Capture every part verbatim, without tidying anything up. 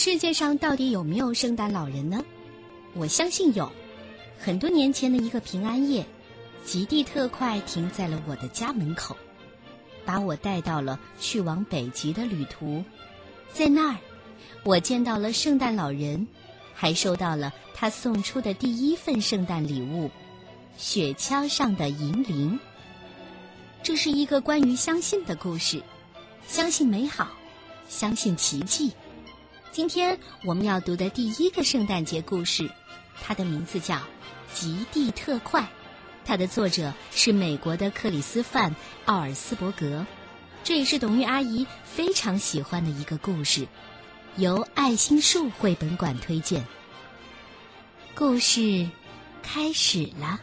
世界上到底有没有圣诞老人呢？我相信有。很多年前的一个平安夜，极地特快停在了我的家门口，把我带到了去往北极的旅途。在那儿，我见到了圣诞老人，还收到了他送出的第一份圣诞礼物——雪橇上的银铃。这是一个关于相信的故事，相信美好，相信奇迹。今天我们要读的第一个圣诞节故事，它的名字叫《极地特快》，它的作者是美国的克里斯范·奥尔斯伯格，这也是董玉阿姨非常喜欢的一个故事，由爱心树绘本馆推荐。故事开始了。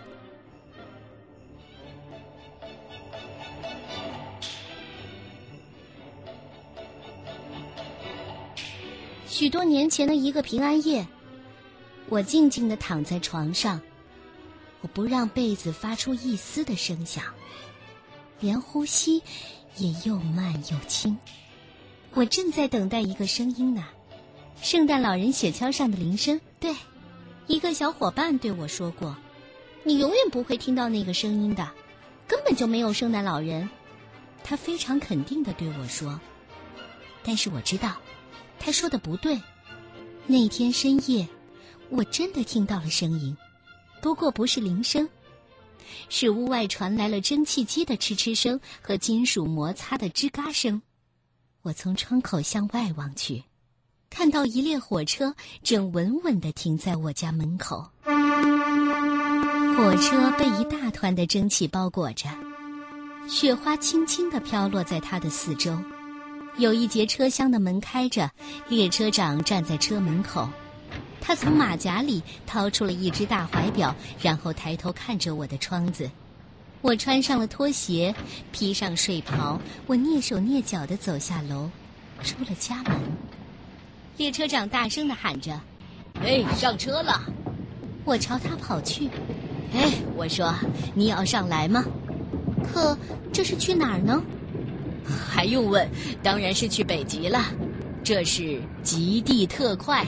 许多年前的一个平安夜，我静静地躺在床上，我不让被子发出一丝的声响，连呼吸也又慢又轻。我正在等待一个声音呢，圣诞老人雪橇上的铃声。对，一个小伙伴对我说过，你永远不会听到那个声音的，根本就没有圣诞老人。他非常肯定地对我说，但是我知道他说的不对。那天深夜，我真的听到了声音，不过不是铃声，是屋外传来了蒸汽机的嗤嗤声和金属摩擦的吱嘎声。我从窗口向外望去，看到一列火车正稳稳地停在我家门口。火车被一大团的蒸汽包裹着，雪花轻轻地飘落在它的四周。有一节车厢的门开着，列车长站在车门口，他从马甲里掏出了一只大怀表，然后抬头看着我的窗子。我穿上了拖鞋，披上睡袍，我蹑手蹑脚地走下楼，出了家门。列车长大声地喊着：“哎，上车了！”我朝他跑去。哎，我说，你要上来吗？可这是去哪儿呢？还用问，当然是去北极了。这是极地特快。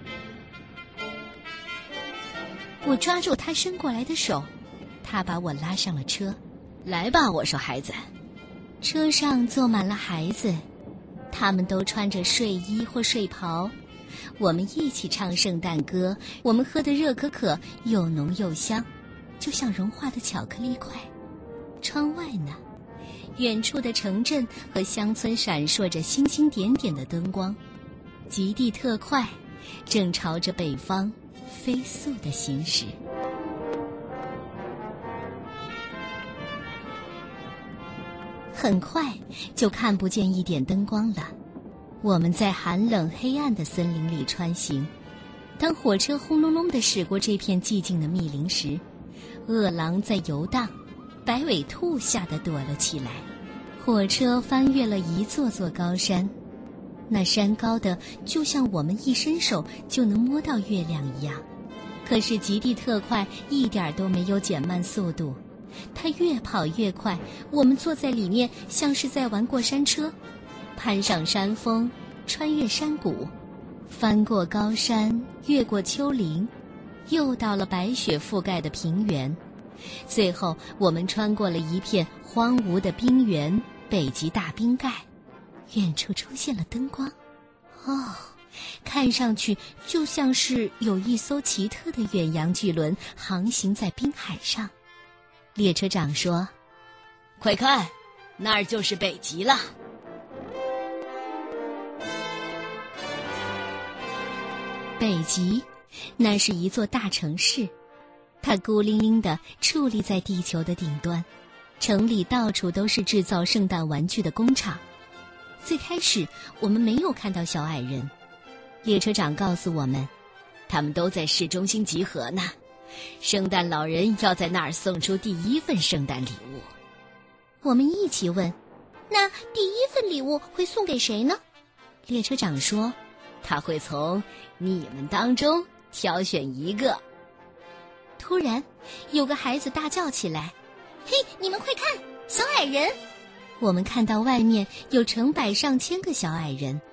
我抓住他伸过来的手，他把我拉上了车。来吧，我说，孩子。车上坐满了孩子，他们都穿着睡衣或睡袍。我们一起唱圣诞歌，我们喝的热可可又浓又香，就像融化的巧克力块。窗外呢，远处的城镇和乡村闪烁着星星点点的灯光。极地特快正朝着北方飞速地行驶。很快就看不见一点灯光了。我们在寒冷黑暗的森林里穿行。当火车轰隆隆地驶过这片寂静的密林时，饿狼在游荡，白尾兔吓得躲了起来。火车翻越了一座座高山，那山高的就像我们一伸手就能摸到月亮一样。可是极地特快一点都没有减慢速度，它越跑越快。我们坐在里面像是在玩过山车，攀上山峰，穿越山谷，翻过高山，越过丘陵，又到了白雪覆盖的平原。最后我们穿过了一片荒芜的冰原，北极大冰盖。远处出现了灯光，哦，看上去就像是有一艘奇特的远洋巨轮航行在冰海上。列车长说：“快看，那儿就是北极了。”北极，那是一座大城市，它孤零零地矗立在地球的顶端。城里到处都是制造圣诞玩具的工厂。最开始我们没有看到小矮人，列车长告诉我们，他们都在市中心集合呢。圣诞老人要在那儿送出第一份圣诞礼物。我们一起问，那第一份礼物会送给谁呢？列车长说，他会从你们当中挑选一个。突然有个孩子大叫起来，嘿，你们快看，小矮人！我们看到外面有成百上千个小矮人，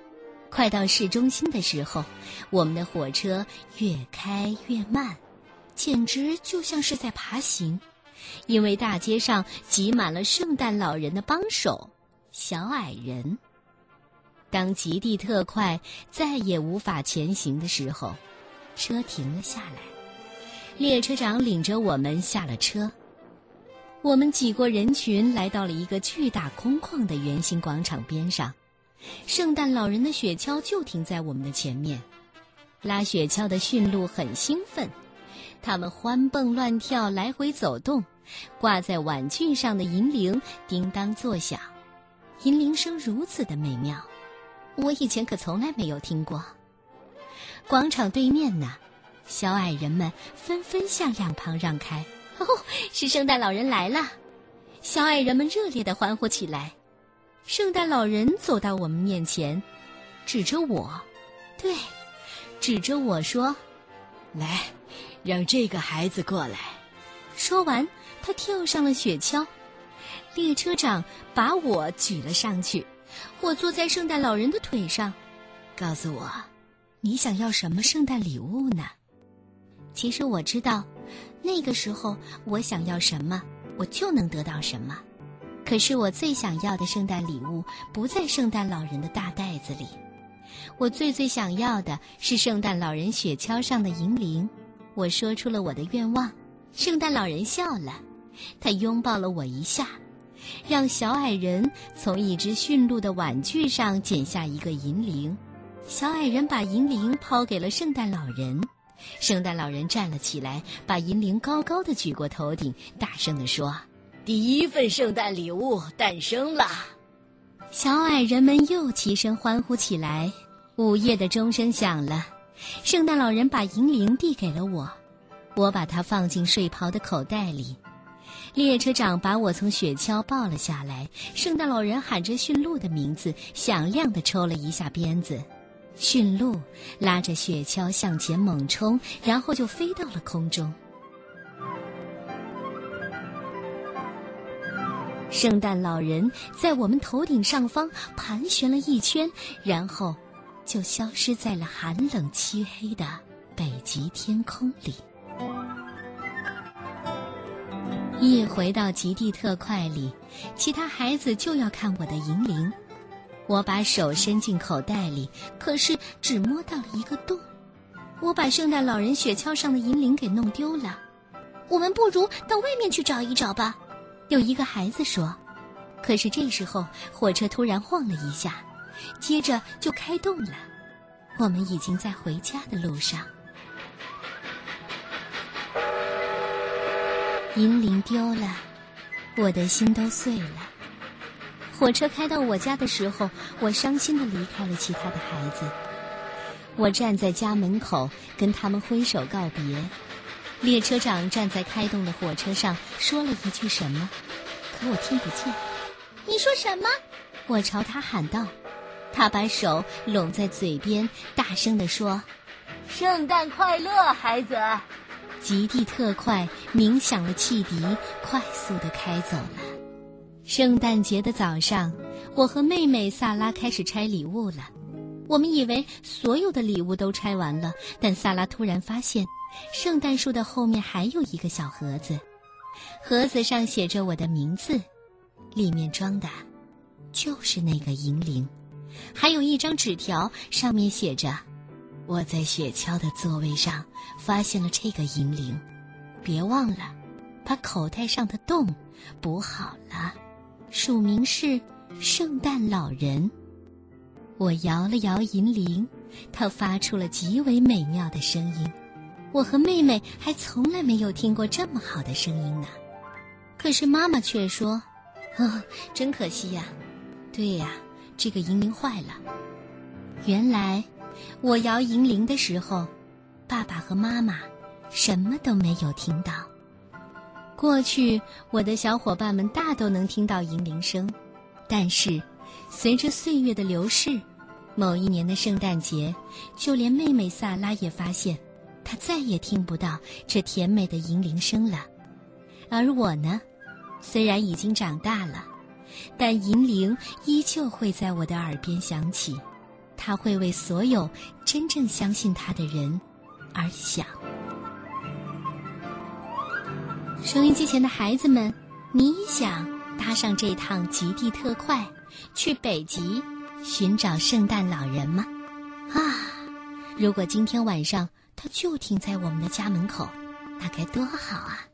快到市中心的时候，我们的火车越开越慢，简直就像是在爬行，因为大街上挤满了圣诞老人的帮手小矮人。当极地特快再也无法前行的时候，车停了下来，列车长领着我们下了车。我们挤过人群，来到了一个巨大空旷的圆形广场边上，圣诞老人的雪橇就停在我们的前面。拉雪橇的驯鹿很兴奋，他们欢蹦乱跳，来回走动，挂在碗具上的银铃叮当作响，银铃声如此的美妙，我以前可从来没有听过。广场对面呢，小矮人们纷纷向两旁让开。哦，是圣诞老人来了！小矮人们热烈地欢呼起来。圣诞老人走到我们面前，指着我，对，指着我说：“ 来，让这个孩子过来。” 说完，他跳上了雪橇。列车长把我举了上去，我坐在圣诞老人的腿上。告诉我，你想要什么圣诞礼物呢？其实我知道，那个时候我想要什么，我就能得到什么。可是我最想要的圣诞礼物不在圣诞老人的大袋子里，我最最想要的是圣诞老人雪橇上的银铃。我说出了我的愿望，圣诞老人笑了，他拥抱了我一下，让小矮人从一只驯鹿的碗具上剪下一个银铃。小矮人把银铃抛给了圣诞老人，圣诞老人站了起来，把银铃高高的举过头顶，大声地说：“ 第一份圣诞礼物诞生了！” 小矮人们又齐声欢呼起来。午夜的钟声响了，圣诞老人把银铃递给了我，我把它放进睡袍的口袋里。列车长把我从雪橇抱了下来，圣诞老人喊着驯鹿的名字，响亮地抽了一下鞭子。驯鹿拉着雪橇向前猛冲，然后就飞到了空中。圣诞老人在我们头顶上方盘旋了一圈，然后就消失在了寒冷漆黑的北极天空里。一回到极地特快里，其他孩子就要看我的银铃。我把手伸进口袋里，可是只摸到了一个洞。我把圣诞老人雪橇上的银铃给弄丢了。我们不如到外面去找一找吧，有一个孩子说。可是这时候火车突然晃了一下，接着就开动了。我们已经在回家的路上。银铃丢了，我的心都碎了。火车开到我家的时候，我伤心地离开了其他的孩子。我站在家门口，跟他们挥手告别。列车长站在开动的火车上，说了一句什么，可我听不见。 你说什么？ 我朝他喊道。他把手拢在嘴边，大声地说：“ 圣诞快乐，孩子！” 极地特快鸣响了汽笛，快速地开走了。圣诞节的早上，我和妹妹萨拉开始拆礼物了。我们以为所有的礼物都拆完了，但萨拉突然发现，圣诞树的后面还有一个小盒子，盒子上写着我的名字，里面装的就是那个银铃，还有一张纸条，上面写着：“我在雪橇的座位上发现了这个银铃，别忘了把口袋上的洞补好了。”署名是圣诞老人。我摇了摇银铃，它发出了极为美妙的声音。我和妹妹还从来没有听过这么好的声音呢。可是妈妈却说：“哦，真可惜呀。”对呀，这个银铃坏了。原来我摇银铃的时候，爸爸和妈妈什么都没有听到。过去我的小伙伴们大都能听到银铃声，但是随着岁月的流逝，某一年的圣诞节，就连妹妹萨拉也发现她再也听不到这甜美的银铃声了。而我呢，虽然已经长大了，但银铃依旧会在我的耳边响起， 他会为所有真正相信他的人而想。收音机前的孩子们，你想搭上这趟极地特快，去北极寻找圣诞老人吗？啊，如果今天晚上他就停在我们的家门口，那该多好啊！